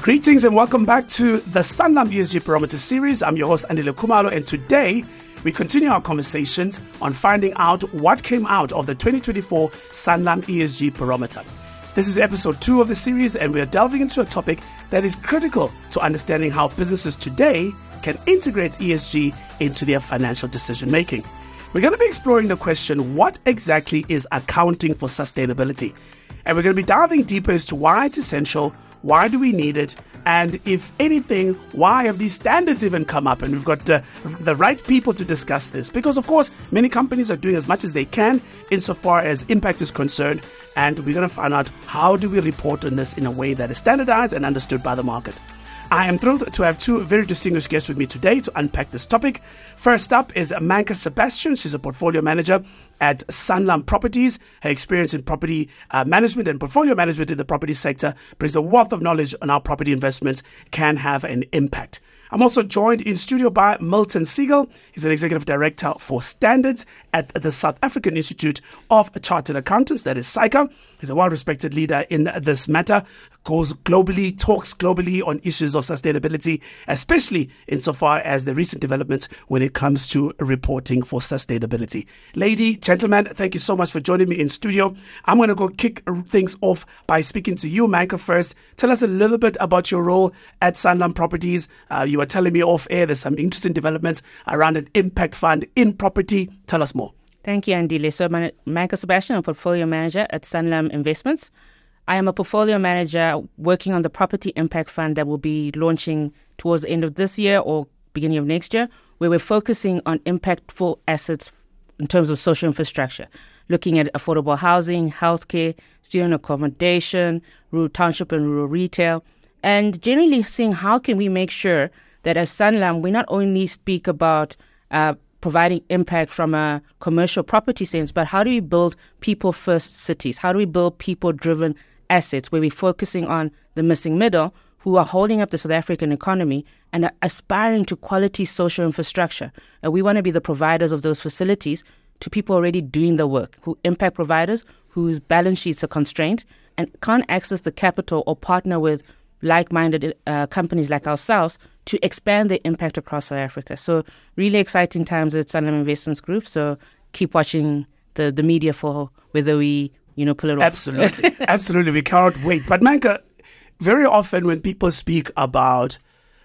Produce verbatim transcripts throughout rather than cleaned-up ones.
Greetings and welcome back to the Sanlam E S G Barometer series. I'm your host, Andile Khumalo, and today we continue our conversations on finding out what came out of the twenty twenty-four Sanlam E S G Barometer. This is episode two of the series, and we are delving into a topic that is critical to understanding how businesses today can integrate E S G into their financial decision making. We're going to be exploring the question, what exactly is accounting for sustainability? And we're going to be diving deeper as to why it's essential, why do we need it, and if anything, why have these standards even come up? And we've got uh, the right people to discuss this, because of course many companies are doing as much as they can insofar as impact is concerned, and we're going to find out how do we report on this in a way that is standardized and understood by the market. I am thrilled to have two very distinguished guests with me today to unpack this topic. First up is Manka Sebastian. She's a portfolio manager at Sanlam Properties. Her experience in property uh, management and portfolio management in the property sector brings a wealth of knowledge on how property investments can have an impact. I'm also joined in studio by Milton Siegel. He's an executive director for standards at the South African Institute of Chartered Accountants, that is SAICA. He's a well-respected leader in this matter, goes globally, talks globally on issues of sustainability, especially insofar as the recent developments when it comes to reporting for sustainability. Lady, gentlemen, thank you so much for joining me in studio. I'm going to go kick things off by speaking to you, Manka, first. Tell us a little bit about your role at Sanlam Properties. Uh, you were telling me off air there's some interesting developments around an impact fund in property. Tell us more. Thank you, Andile. So, I'm Manka Sebastian, a portfolio manager at Sanlam Investments. I am a portfolio manager working on the property impact fund that will be launching towards the end of this year or beginning of next year, where we're focusing on impactful assets in terms of social infrastructure, looking at affordable housing, healthcare, student accommodation, rural township and rural retail, and generally seeing how can we make sure that as Sanlam, we not only speak about uh, providing impact from a commercial property sense, but how do we build people-first cities? How do we build people-driven assets where we're focusing on the missing middle who are holding up the South African economy and are aspiring to quality social infrastructure? And we want to be the providers of those facilities to people already doing the work, who impact providers whose balance sheets are constrained and can't access the capital or partner with like-minded uh, companies like ourselves to expand their impact across South Africa. So really exciting times at Sanlam Investments Group. So keep watching the, the media for whether we, you know, pull it off. Absolutely. Absolutely. We cannot wait. But Manka, very often when people speak about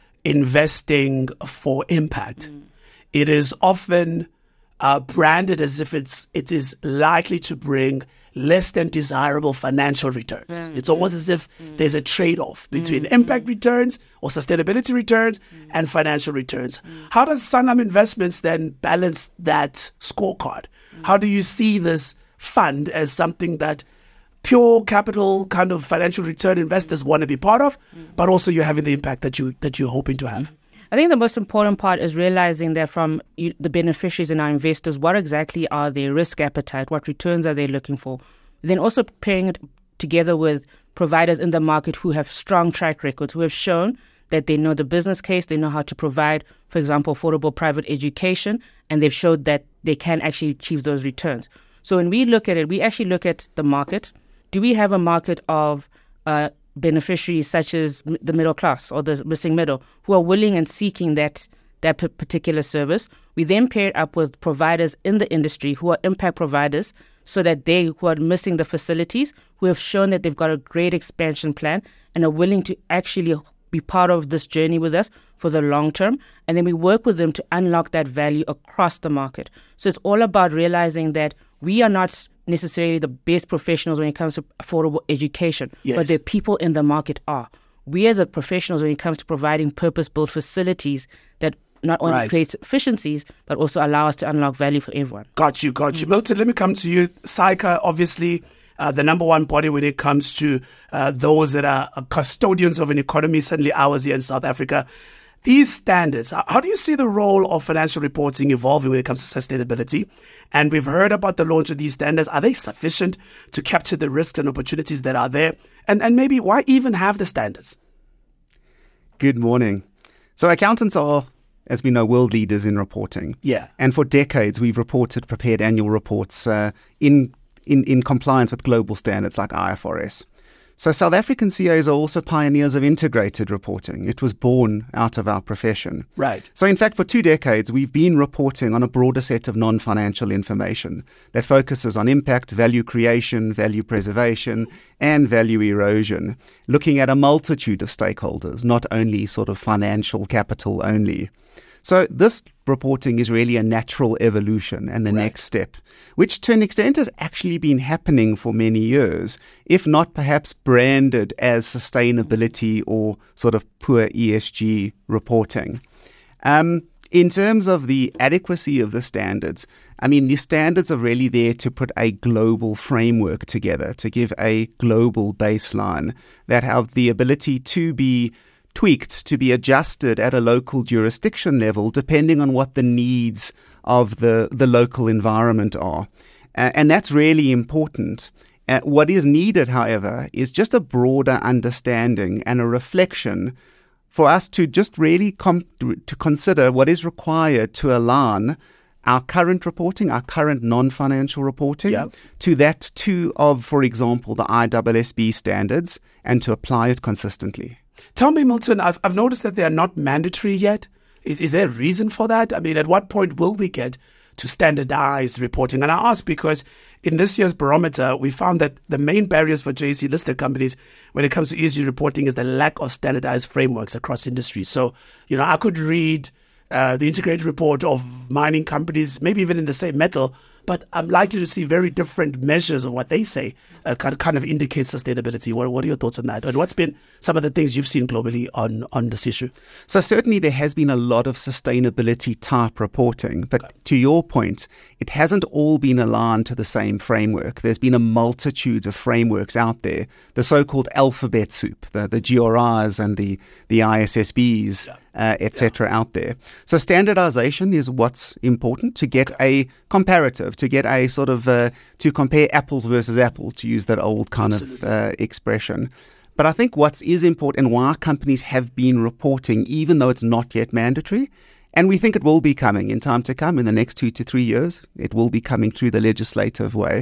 investing for impact, mm. it is often uh, branded as if it's it is likely to bring less than desirable financial returns. Mm, it's almost mm, as if mm, there's a trade-off between mm, impact mm, returns or sustainability returns mm, and financial returns. Mm. How does Sanlam Investments then balance that scorecard? Mm. How do you see this fund as something that pure capital kind of financial return investors want to be part of, mm, but also you're having the impact that you that you're hoping to have? Mm. I think the most important part is realizing that from you, the beneficiaries and our investors, what exactly are their risk appetite, what returns are they looking for? Then also pairing it together with providers in the market who have strong track records, who have shown that they know the business case, they know how to provide, for example, affordable private education, and they've showed that they can actually achieve those returns. So when we look at it, we actually look at the market. Do we have a market of uh, beneficiaries such as the middle class or the missing middle who are willing and seeking that that particular service? We then pair it up with providers in the industry who are impact providers so that they who are missing the facilities, who have shown that they've got a great expansion plan and are willing to actually be part of this journey with us for the long term. And then we work with them to unlock that value across the market. So it's all about realizing that we are not necessarily the best professionals when it comes to affordable education, yes, but the people in the market are. We are the professionals when it comes to providing purpose-built facilities that not only right. create efficiencies, but also allow us to unlock value for everyone. Got you, got you. Mm. Milton, let me come to you. SAICA, obviously, uh, the number one body when it comes to uh, those that are custodians of an economy, certainly ours here in South Africa. These standards, how do you see the role of financial reporting evolving when it comes to sustainability? And we've heard about the launch of these standards. Are they sufficient to capture the risks and opportunities that are there? And and maybe why even have the standards? Good morning. So accountants are, as we know, world leaders in reporting. Yeah. And for decades, we've reported, prepared annual reports uh, in, in, in compliance with global standards like I F R S. So South African C As are also pioneers of integrated reporting. It was born out of our profession. Right. So in fact, for two decades, we've been reporting on a broader set of non-financial information that focuses on impact, value creation, value preservation, and value erosion, looking at a multitude of stakeholders, not only sort of financial capital only. So this reporting is really a natural evolution and the Right. next step, which to an extent has actually been happening for many years, if not perhaps branded as sustainability or sort of poor E S G reporting. Um, in terms of the adequacy of the standards, I mean, the standards are really there to put a global framework together, to give a global baseline that have the ability to be tweaked, to be adjusted at a local jurisdiction level, depending on what the needs of the, the local environment are. Uh, and that's really important. Uh, what is needed, however, is just a broader understanding and a reflection for us to just really com- to consider what is required to align our current reporting, our current non-financial reporting, Yep. to that too of, for example, the I S S B standards, and to apply it consistently. Tell me, Milton, I've, I've noticed that they are not mandatory yet. Is, is there a reason for that? I mean, at what point will we get to standardized reporting? And I ask because in this year's barometer, we found that the main barriers for J S E-listed companies when it comes to E S G reporting is the lack of standardized frameworks across industries. So, you know, I could read uh, the integrated report of mining companies, maybe even in the same metal, but I'm likely to see very different measures of what they say uh, kind, of, kind of indicates sustainability. What, what are your thoughts on that? And what's been some of the things you've seen globally on, on this issue? So certainly there has been a lot of sustainability type reporting, but okay. to your point, it hasn't all been aligned to the same framework. There's been a multitude of frameworks out there, the so-called alphabet soup, the, the G R Is and the, the I S S Bs. Yeah. Uh, et cetera, yeah. out there. So standardization is what's important to get okay. a comparative, to get a sort of, uh, to compare apples versus apples, to use that old kind Absolutely. of uh, expression. But I think what is important and why companies have been reporting, even though it's not yet mandatory, and we think it will be coming in time to come in the next two to three years, it will be coming through the legislative way.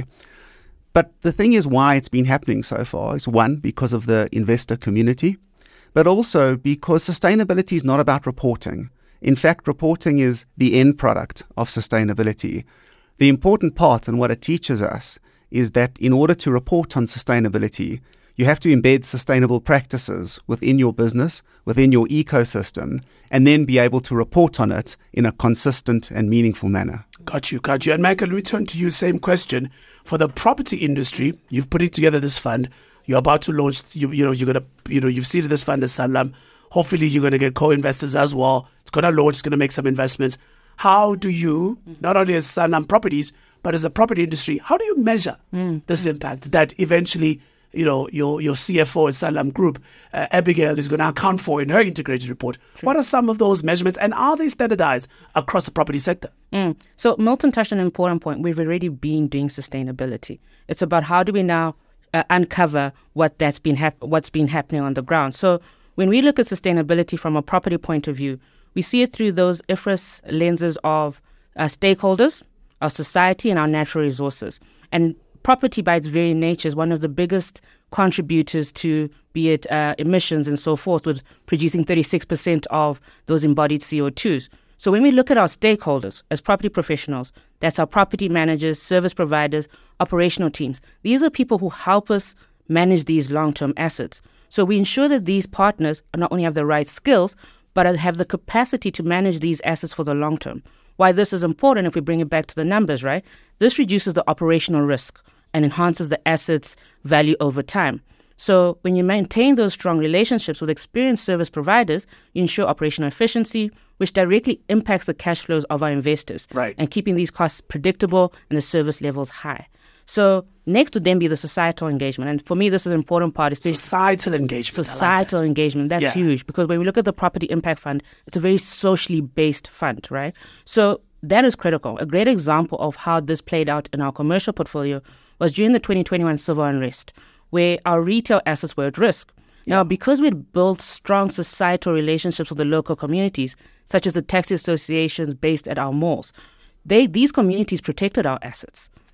But the thing is why it's been happening so far is one, because of the investor community, but also because sustainability is not about reporting. In fact, reporting is the end product of sustainability. The important part and what it teaches us is that in order to report on sustainability, you have to embed sustainable practices within your business, within your ecosystem, and then be able to report on it in a consistent and meaningful manner. Got you, got you. And Michael, we turn to you, same question. For the property industry, you've put together this fund. You're about to launch, you, you know, you're going to, you know, you've seeded this fund as Sanlam. Hopefully you're going to get co-investors as well. It's going to launch, it's going to make some investments. How do you, not only as Sanlam Properties, but as the property industry, how do you measure mm. this impact that eventually, you know, your, your C F O at Sanlam Group, uh, Abigail, is going to account for in her integrated report? True. What are some of those measurements and are they standardized across the property sector? Mm. So Milton touched on an important point. We've already been doing sustainability. It's about how do we now Uh, uncover what that's been hap- what's been happening on the ground. So when we look at sustainability from a property point of view, we see it through those I F R S lenses of uh, stakeholders, our society, and our natural resources. And property, by its very nature, is one of the biggest contributors to, be it uh, emissions and so forth, with producing thirty-six percent of those embodied C O twos. So when we look at our stakeholders as property professionals, that's our property managers, service providers, operational teams. These are people who help us manage these long-term assets. So we ensure that these partners not only have the right skills, but have the capacity to manage these assets for the long term. Why this is important, if we bring it back to the numbers, right? This reduces the operational risk and enhances the asset's value over time. So when you maintain those strong relationships with experienced service providers, you ensure operational efficiency, which directly impacts the cash flows of our investors, right, and keeping these costs predictable and the service levels high. So next would then be the societal engagement. And for me, this is an important part. Especially societal engagement. Societal like that. engagement. That's yeah. huge, because when we look at the Property Impact Fund, it's a very socially based fund, right? So that is critical. A great example of how this played out in our commercial portfolio was during the twenty twenty-one civil unrest, where our retail assets were at risk. Now, because we'd built strong societal relationships with the local communities, such as the taxi associations based at our malls, they these communities protected our assets.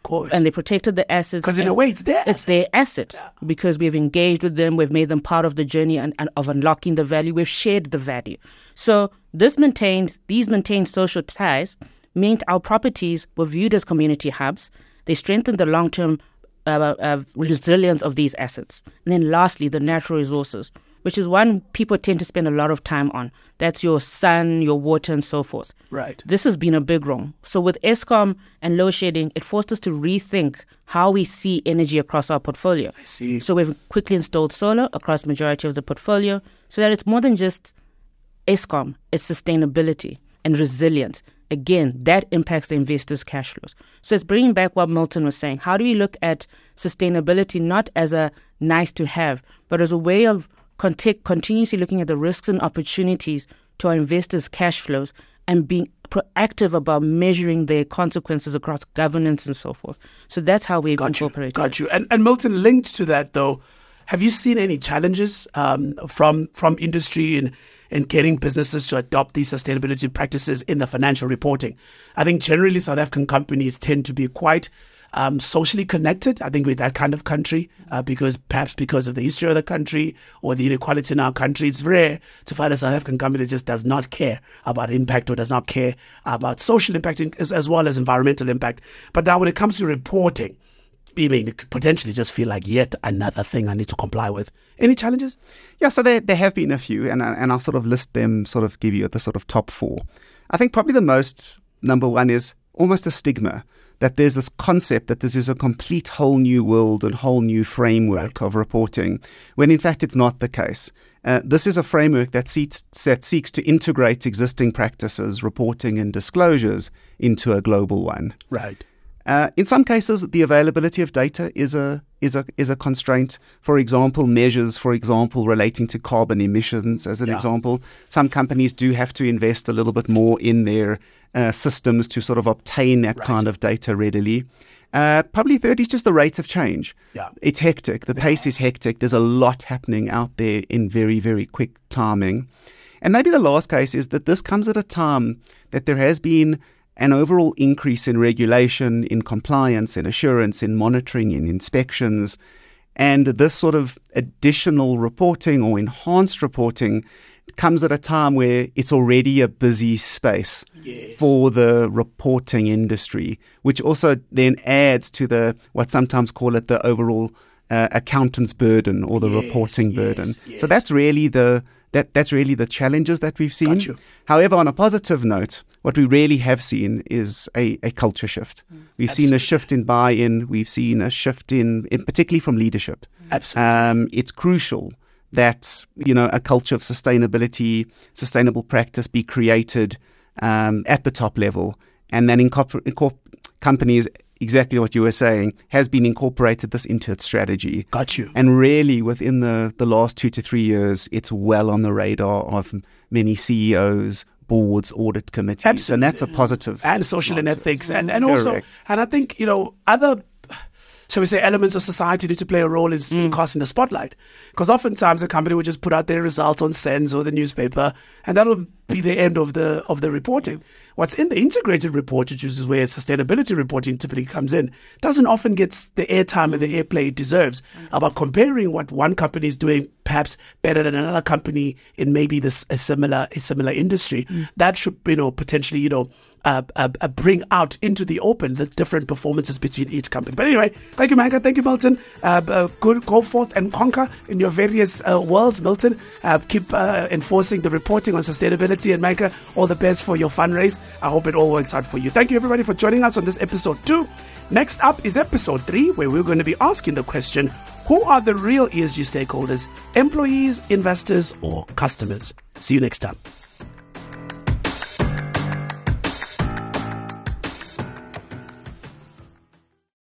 Of course. And they protected the assets. Because in a way, it's their It's asset. their asset Yeah. because we've engaged with them, we've made them part of the journey and, and of unlocking the value, we've shared the value. So this maintained, these maintained social ties meant our properties were viewed as community hubs. They strengthened the long-term uh, uh, resilience of these assets. And then lastly, the natural resources, which is one people tend to spend a lot of time on. That's your sun, your water, and so forth. Right. This has been a big wrong. So with Eskom and load shedding, it forced us to rethink how we see energy across our portfolio. I see. So we've quickly installed solar across the majority of the portfolio so that it's more than just Eskom, it's sustainability and resilience. Again, that impacts the investors' cash flows. So it's bringing back what Milton was saying. How do we look at sustainability not as a nice to have, but as a way of cont- continuously looking at the risks and opportunities to our investors' cash flows and being proactive about measuring their consequences across governance and so forth. So that's how we've Got you. incorporated Got you. And, and Milton, linked to that, though, have you seen any challenges um, from from industry in, in getting businesses to adopt these sustainability practices in the financial reporting? I think generally South African companies tend to be quite um, socially connected, I think, with that kind of country, uh, because perhaps because of the history of the country or the inequality in our country, it's rare to find a South African company that just does not care about impact or does not care about social impact as, as well as environmental impact. But now when it comes to reporting, I mean, it could potentially just feel like yet another thing I need to comply with. Any challenges? Yeah, so there there have been a few, and I- and I'll sort of list them, sort of give you the sort of top four. I think probably the most, number one, is almost a stigma that there's this concept that this is a complete whole new world and whole new framework of reporting, when in fact it's not the case. Uh, this is a framework that seeks, that seeks to integrate existing practices, reporting and disclosures into a global one. Right. Uh, in some cases, the availability of data is a is a is a constraint. For example, measures, for example, relating to carbon emissions, as an Yeah. example. Some companies do have to invest a little bit more in their uh, systems to sort of obtain that Right. kind of data readily. Uh, probably third is just the rate of change. Yeah. It's hectic. The pace is hectic. There's a lot happening out there in very, very quick timing. And maybe the last case is that this comes at a time that there has been an overall increase in regulation, in compliance, in assurance, in monitoring, in inspections. And this sort of additional reporting or enhanced reporting comes at a time where it's already a busy space Yes. for the reporting industry, which also then adds to the what sometimes call it the overall uh, accountant's burden or the Yes, reporting yes, burden. yes. So that's really the that that's really the challenges that we've seen. Got you. However, on a positive note, what we really have seen is a, a culture shift. We've seen Absolutely. a shift in buy-in. We've seen a shift in, in particularly from leadership. Absolutely. Um, it's crucial that, you know, a culture of sustainability, sustainable practice be created um, at the top level, and then incorpor- incorpor- companies, exactly what you were saying, has been incorporated this into its strategy. Got you. And really, within the, the last two to three years, it's well on the radar of many C E Os, boards, audit committees. Absolutely. And that's a positive. And social and slant to it. ethics. And, and also, Correct. and I think, you know, other, shall we say, elements of society need to play a role in, Mm. in casting the spotlight. Because oftentimes a company will just put out their results on SENS or the newspaper, and that'll be the end of the of the reporting. What's in the integrated report, which is where sustainability reporting typically comes in, doesn't often get the airtime and the airplay it deserves about comparing what one company is doing perhaps better than another company in maybe this a similar a similar industry. That should, you know, potentially, you know, Uh, uh, uh, bring out into the open the different performances between each company. But anyway, thank you, Manka. Thank you, Milton. Uh, uh, good, go forth and conquer in your various uh, worlds, Milton. Uh, keep uh, enforcing the reporting on sustainability. And Manka, all the best for your fundraise. I hope it all works out for you. Thank you, everybody, for joining us on this episode two. Next up is episode three, where we're going to be asking the question, who are the real E S G stakeholders? Employees, investors, or customers? See you next time.